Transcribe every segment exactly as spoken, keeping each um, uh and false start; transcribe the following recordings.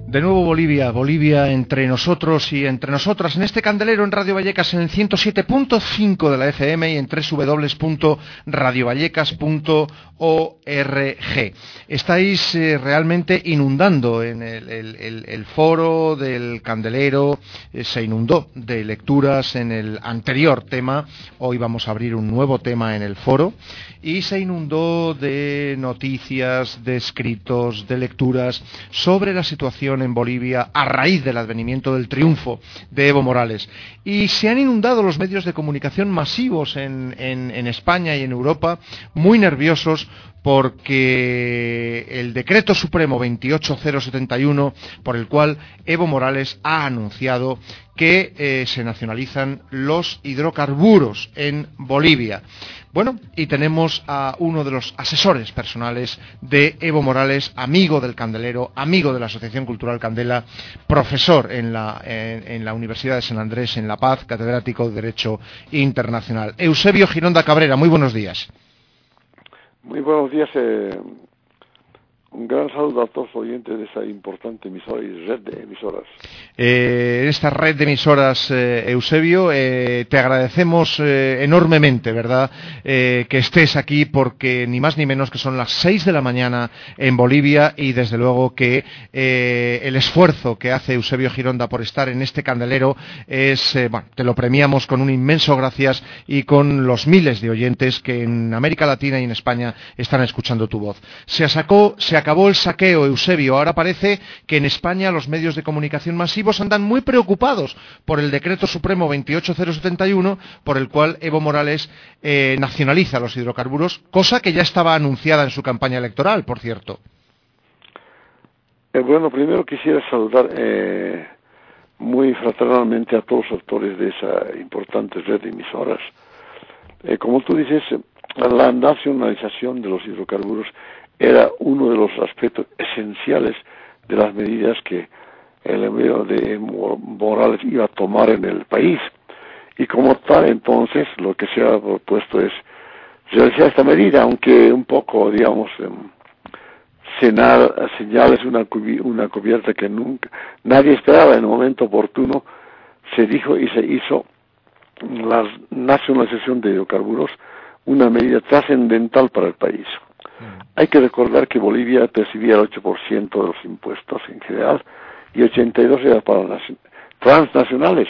De nuevo Bolivia, Bolivia entre nosotros y entre nosotras, en este candelero en Radio Vallecas en el ciento siete punto cinco de la F M y en doble u doble u doble u punto radio vallecas punto org. Estáis eh, realmente inundando en el, el, el, el foro del candelero, eh, se inundó de lecturas en el anterior tema, hoy vamos a abrir un nuevo tema en el foro, y se inundó de noticias, de escritos, de lecturas sobre la situación en Bolivia a raíz del advenimiento del triunfo de Evo Morales. Y se han inundado los medios de comunicación masivos en, en, en España y en Europa, muy nerviosos porque el decreto supremo veintiocho mil setenta y uno, por el cual Evo Morales ha anunciado que eh, se nacionalizan los hidrocarburos en Bolivia. Bueno, y tenemos a uno de los asesores personales de Evo Morales, amigo del Candelero, amigo de la Asociación Cultural Candela, profesor en la, en, en la Universidad de San Andrés en La Paz, catedrático de Derecho Internacional. Eusebio Gironda Cabrera, muy buenos días. Muy buenos días. Eh, un gran saludo a todos los oyentes de esa importante emisora y red de emisoras. Eh, esta red de emisoras, eh, Eusebio, eh, te agradecemos eh, enormemente, ¿verdad?, eh, que estés aquí, porque ni más ni menos que son las seis de la mañana en Bolivia, y desde luego que eh, el esfuerzo que hace Eusebio Gironda por estar en este candelero es, eh, bueno, te lo premiamos con un inmenso gracias, y con los miles de oyentes que en América Latina y en España están escuchando tu voz. Se sacó, se acabó el saqueo, Eusebio. Ahora parece que en España los medios de comunicación masivos andan muy preocupados por el decreto supremo veintiocho mil setenta y uno, por el cual Evo Morales eh, nacionaliza los hidrocarburos, cosa que ya estaba anunciada en su campaña electoral, por cierto. Eh, bueno, primero quisiera saludar eh, muy fraternalmente a todos los actores de esa importante red de emisoras. Eh, como tú dices, la nacionalización de los hidrocarburos era uno de los aspectos esenciales de las medidas que el envío de Morales iba a tomar en el país. Y como tal, entonces, lo que se ha propuesto es realizar esta medida, aunque un poco, digamos, eh, señal, señales una, una cubierta que nunca nadie esperaba. En el momento oportuno se dijo y se hizo la nacionalización de hidrocarburos, una medida trascendental para el país. Hay que recordar que Bolivia percibía el ocho por ciento de los impuestos en general y ochenta y dos por ciento era para las transnacionales.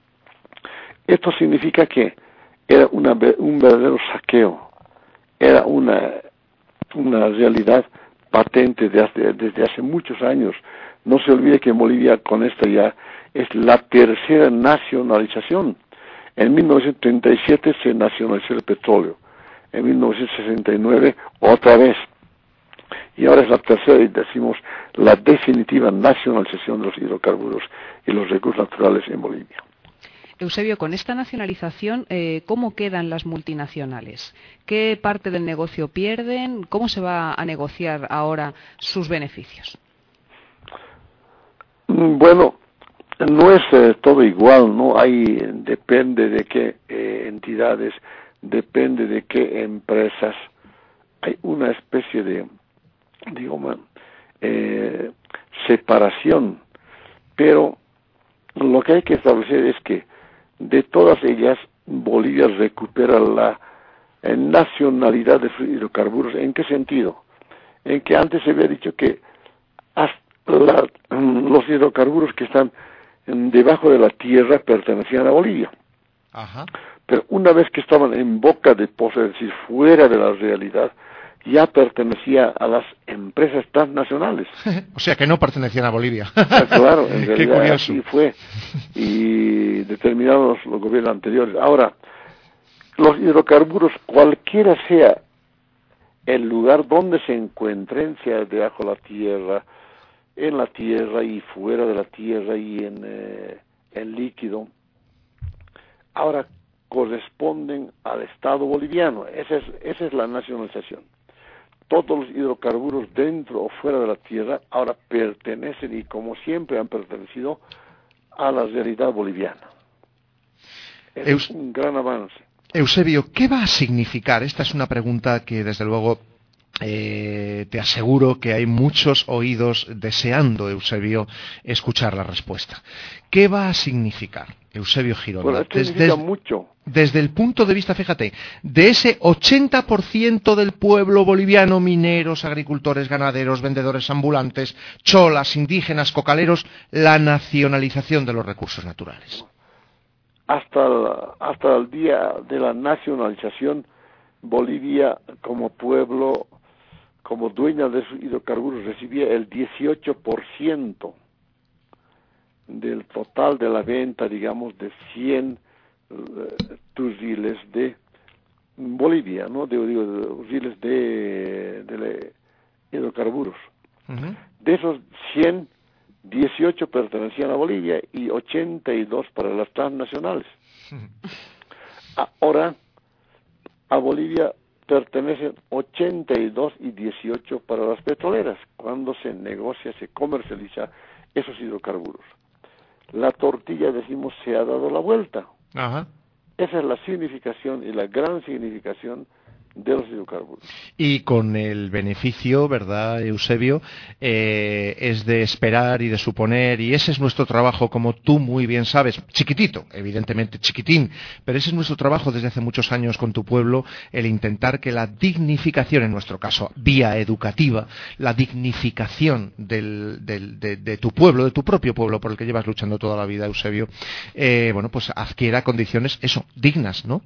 Esto significa que era una, un verdadero saqueo, era una, una realidad patente de hace, desde hace muchos años. No se olvide que en Bolivia con esta ya es la tercera nacionalización. En mil novecientos treinta y siete se nacionalizó el petróleo. En mil novecientos sesenta y nueve otra vez, y ahora es la tercera y decimos la definitiva nacionalización de los hidrocarburos y los recursos naturales en Bolivia. Eusebio, con esta nacionalización, eh, ¿cómo quedan las multinacionales? ¿Qué parte del negocio pierden? ¿Cómo se va a negociar ahora sus beneficios? Bueno, no es eh, todo igual, ¿no? Hay, depende de qué eh, entidades, depende de qué empresas. Hay una especie de, digamos, eh, separación, pero lo que hay que establecer es que de todas ellas Bolivia recupera la eh, nacionalidad de hidrocarburos. ¿En qué sentido? En que antes se había dicho que hasta la, los hidrocarburos que están debajo de la tierra pertenecían a Bolivia. Ajá. Pero una vez que estaban en boca de pozo, es decir, fuera de la realidad, ya pertenecía a las empresas transnacionales. O sea, que no pertenecían a Bolivia. Ah, claro, en realidad Qué curioso. así fue. Y determinados los gobiernos anteriores. Ahora, los hidrocarburos, cualquiera sea el lugar donde se encuentren, sea debajo de la tierra, en la tierra y fuera de la tierra y en, eh, en líquido, ahora corresponden al Estado boliviano. Esa es, esa es la nacionalización. Todos los hidrocarburos dentro o fuera de la tierra ahora pertenecen, y como siempre han pertenecido, a la realidad boliviana. Es un gran avance. Eusebio, ¿qué va a significar? Esta es una pregunta que desde luego Eh, te aseguro que hay muchos oídos deseando, Eusebio, escuchar la respuesta. ¿Qué va a significar, Eusebio Gironda? Bueno, significa desde, mucho. Desde el punto de vista, fíjate, de ese ochenta por ciento del pueblo boliviano, mineros, agricultores, ganaderos, vendedores ambulantes, cholas, indígenas, cocaleros, la nacionalización de los recursos naturales. Hasta el, hasta el día de la nacionalización, Bolivia como pueblo, como dueña de sus hidrocarburos, recibía el dieciocho por ciento del total de la venta, digamos, de cien uh, turriles de Bolivia, ¿no? De, digo, de turriles de, de hidrocarburos. Uh-huh. De esos cien, dieciocho pertenecían a Bolivia y ochenta y dos para las transnacionales. Uh-huh. Ahora, a Bolivia pertenecen ochenta y dos y dieciocho para las petroleras, cuando se negocia, se comercializa esos hidrocarburos. La tortilla, decimos, se ha dado la vuelta. Ajá. Esa es la significación y la gran significación de los hidrocarburos. Y con el beneficio, ¿verdad, Eusebio? Eh, es de esperar y de suponer, y ese es nuestro trabajo, como tú muy bien sabes, chiquitito, evidentemente chiquitín, pero ese es nuestro trabajo desde hace muchos años con tu pueblo, el intentar que la dignificación, en nuestro caso, vía educativa, la dignificación del, del, de, de tu pueblo, de tu propio pueblo, por el que llevas luchando toda la vida, Eusebio, eh, bueno, pues adquiera condiciones, eso, dignas, ¿no?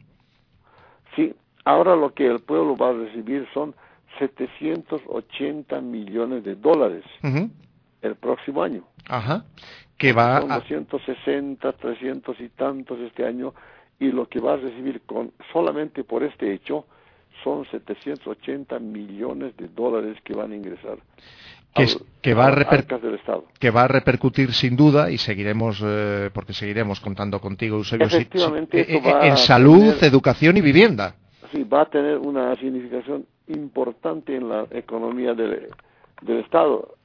Sí. Ahora lo que el pueblo va a recibir son setecientos ochenta millones de dólares uh-huh. el próximo año. Ajá. Que va son a... doscientos sesenta, trescientos y tantos este año, y lo que va a recibir con solamente por este hecho son setecientos ochenta millones de dólares que van a ingresar. Que, es, que, va a reper... del Estado. que va a repercutir sin duda, y seguiremos, eh, porque seguiremos contando contigo, Eusebio, Efectivamente, si, eso va en salud, tener... educación y vivienda. Sí, va a tener una significación importante en la economía del, del Estado.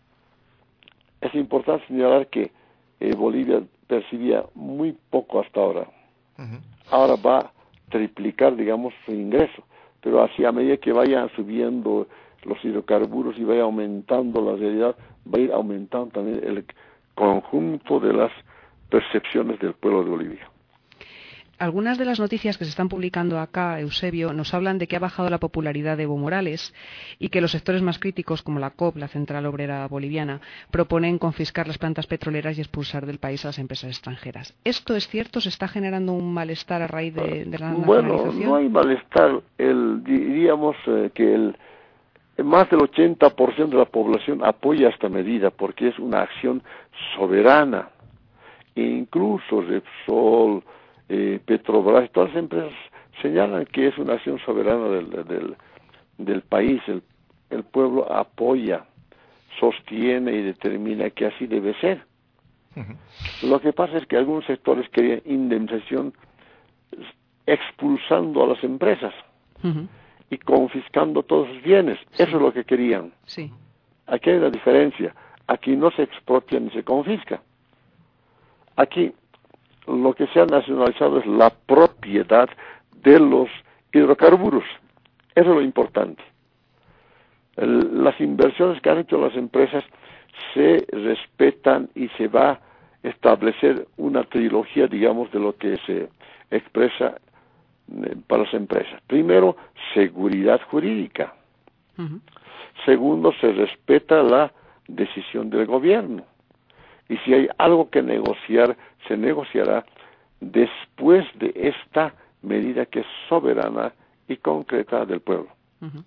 Es importante señalar que eh, Bolivia percibía muy poco hasta ahora. Uh-huh. Ahora va a triplicar, digamos, su ingreso, pero así a medida que vayan subiendo los hidrocarburos y vaya aumentando la realidad, va a ir aumentando también el conjunto de las percepciones del pueblo de Bolivia. Algunas de las noticias que se están publicando acá, Eusebio, nos hablan de que ha bajado la popularidad de Evo Morales y que los sectores más críticos, como la C O P, la Central Obrera Boliviana, proponen confiscar las plantas petroleras y expulsar del país a las empresas extranjeras. ¿Esto es cierto? ¿Se está generando un malestar a raíz de, de la nacionalización? Bueno, no hay malestar. El, diríamos eh, que el, más del ochenta por ciento de la población apoya esta medida porque es una acción soberana. E incluso Repsol, Eh, Petrobras, todas las empresas señalan que es una acción soberana del, del, del país. El, el pueblo apoya, sostiene y determina que así debe ser. Uh-huh. Lo que pasa es que algunos sectores querían indemnización expulsando a las empresas uh-huh. y confiscando todos sus bienes. Sí. Eso es lo que querían. Sí. Aquí hay una diferencia. Aquí no se expropia ni se confisca. Aquí lo que se ha nacionalizado es la propiedad de los hidrocarburos. Eso es lo importante. El, las inversiones que han hecho las empresas se respetan y se va a establecer una trilogía, digamos, de lo que se expresa eh, para las empresas. Primero, seguridad jurídica. Uh-huh. Segundo, se respeta la decisión del gobierno. Y si hay algo que negociar, se negociará después de esta medida que es soberana y concreta del pueblo. Uh-huh.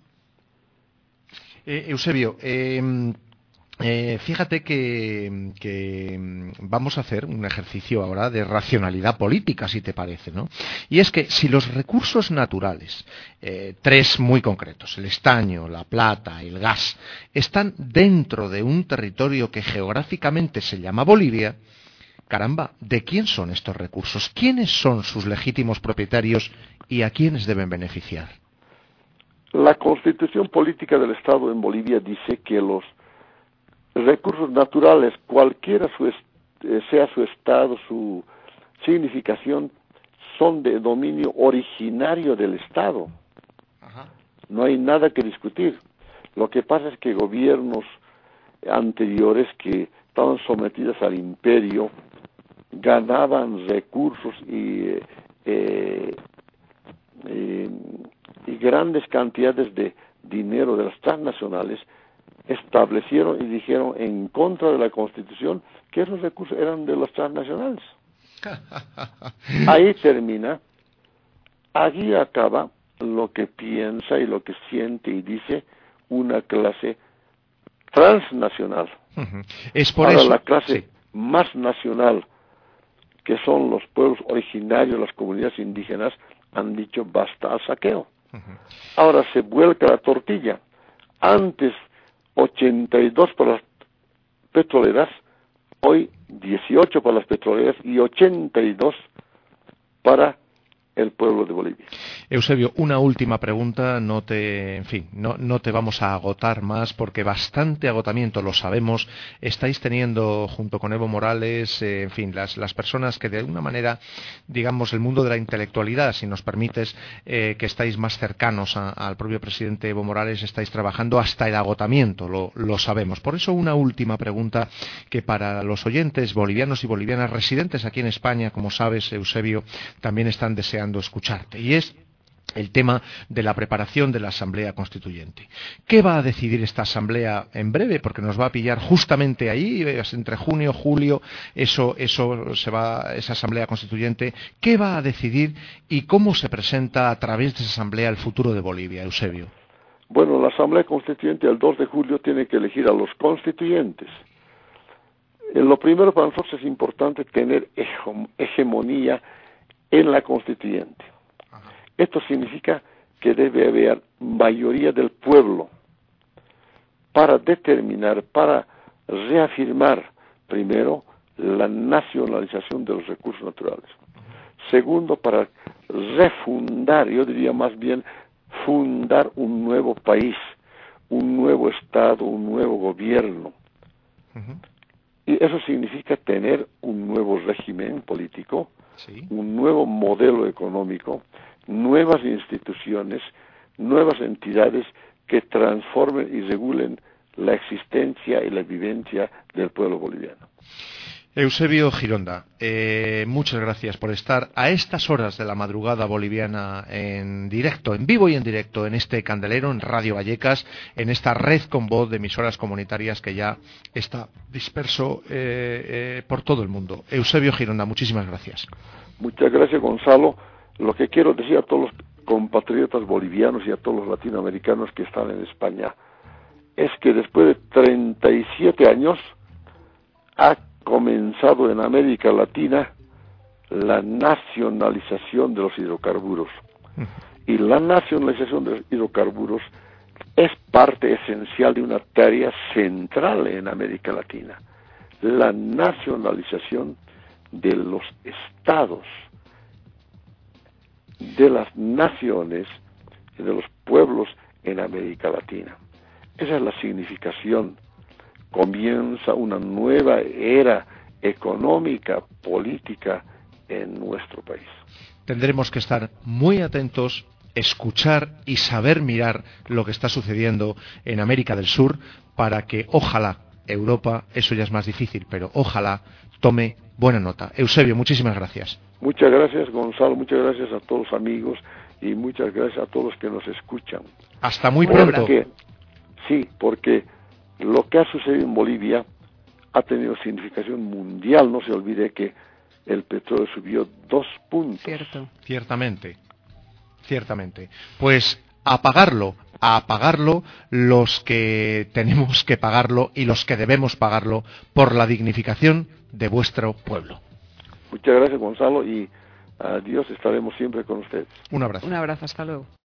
Eh, Eusebio, eh, eh, fíjate que, que vamos a hacer un ejercicio ahora de racionalidad política, si te parece, ¿no? Y es que si los recursos naturales, eh, tres muy concretos, el estaño, la plata, el gas, están dentro de un territorio que geográficamente se llama Bolivia, caramba, ¿de quién son estos recursos? ¿Quiénes son sus legítimos propietarios y a quiénes deben beneficiar? La Constitución Política del Estado en Bolivia dice que los recursos naturales, cualquiera su est- sea su estado, su significación, son de dominio originario del Estado. Ajá. No hay nada que discutir. Lo que pasa es que gobiernos anteriores que estaban sometidos al imperio ganaban recursos y, eh, eh, y grandes cantidades de dinero de las transnacionales, establecieron y dijeron en contra de la Constitución que esos recursos eran de los transnacionales. Ahí termina, aquí acaba lo que piensa y lo que siente y dice una clase transnacional. Uh-huh. Es por Ahora eso, la clase sí. más nacional, que son los pueblos originarios, las comunidades indígenas, han dicho basta al saqueo. Uh-huh. Ahora se vuelca la tortilla. Antes ochenta y dos para las petroleras, hoy dieciocho para las petroleras y ochenta y dos para el pueblo de Bolivia. Eusebio, una última pregunta, no te, en fin, no, no te vamos a agotar más porque bastante agotamiento, lo sabemos, estáis teniendo junto con Evo Morales, eh, en fin, las, las personas que de alguna manera, digamos, el mundo de la intelectualidad, si nos permites, eh, que estáis más cercanos a, al propio presidente Evo Morales, estáis trabajando hasta el agotamiento, lo, lo sabemos. Por eso una última pregunta que para los oyentes bolivianos y bolivianas residentes aquí en España, como sabes, Eusebio, también están deseando escucharte, y es el tema de la preparación de la Asamblea Constituyente. ¿Qué va a decidir esta Asamblea en breve? Porque nos va a pillar justamente ahí, entre junio y julio, eso, eso se va, esa Asamblea Constituyente. ¿Qué va a decidir y cómo se presenta a través de esa Asamblea el futuro de Bolivia, Eusebio? Bueno, la Asamblea Constituyente el dos de julio tiene que elegir a los constituyentes. En lo primero para nosotros es importante tener hegemonía en la constituyente. Ajá. Esto significa que debe haber mayoría del pueblo para determinar, para reafirmar, primero, la nacionalización de los recursos naturales. Ajá. Segundo, para refundar, yo diría más bien, fundar un nuevo país, un nuevo Estado, un nuevo gobierno. Ajá. Y eso significa tener un nuevo régimen político, sí, un nuevo modelo económico, nuevas instituciones, nuevas entidades que transformen y regulen la existencia y la vivencia del pueblo boliviano. Eusebio Gironda, eh, muchas gracias por estar a estas horas de la madrugada boliviana en directo, en vivo y en directo, en este candelero, en Radio Vallecas, en esta red con voz de emisoras comunitarias que ya está disperso eh, eh, por todo el mundo. Eusebio Gironda, muchísimas gracias. Muchas gracias, Gonzalo. Lo que quiero decir a todos los compatriotas bolivianos y a todos los latinoamericanos que están en España es que después de treinta y siete años ha comenzado en América Latina la nacionalización de los hidrocarburos. Y la nacionalización de los hidrocarburos es parte esencial de una tarea central en América Latina, la nacionalización de los estados, de las naciones y de los pueblos en América Latina. Esa es la significación. Comienza una nueva era económica, política en nuestro país. Tendremos que estar muy atentos, escuchar y saber mirar lo que está sucediendo en América del Sur para que ojalá Europa, eso ya es más difícil, pero ojalá tome buena nota. Eusebio, muchísimas gracias. Muchas gracias, Gonzalo, muchas gracias a todos los amigos y muchas gracias a todos los que nos escuchan. Hasta muy pronto. Porque, sí, porque lo que ha sucedido en Bolivia ha tenido significación mundial. No se olvide que el petróleo subió dos puntos. Cierto. Ciertamente, ciertamente. Pues a pagarlo, a pagarlo los que tenemos que pagarlo y los que debemos pagarlo por la dignificación de vuestro pueblo. Muchas gracias, Gonzalo, y adiós, estaremos siempre con ustedes. Un abrazo. Un abrazo, hasta luego.